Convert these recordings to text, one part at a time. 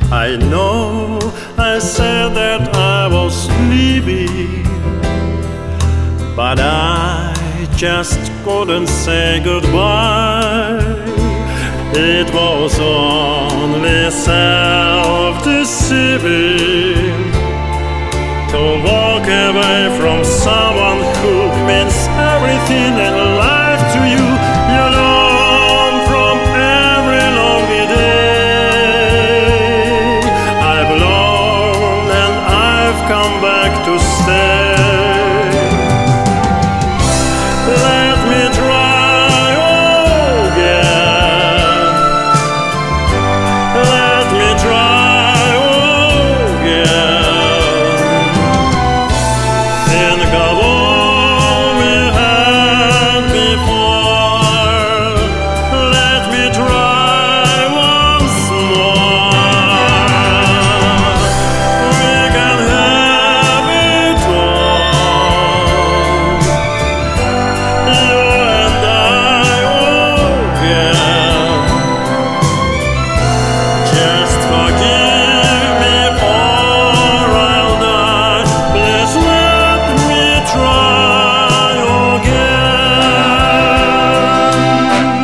I know I said that I was leaving, but I just couldn't say goodbye. It was only self-deceiving to walk away from someone who means everything in life to you. You know, from every lonely day I've learned and I've come back to stay. Let me try again. Let me try again. Think of all we had before. Let me try once more. We can have it all, you and I again. Just forgive me or I'll die. Please let me try again.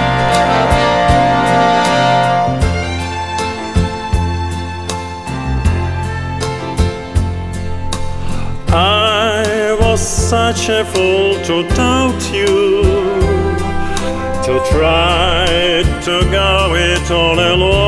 I was such a fool to doubt you, to try to go it all alone.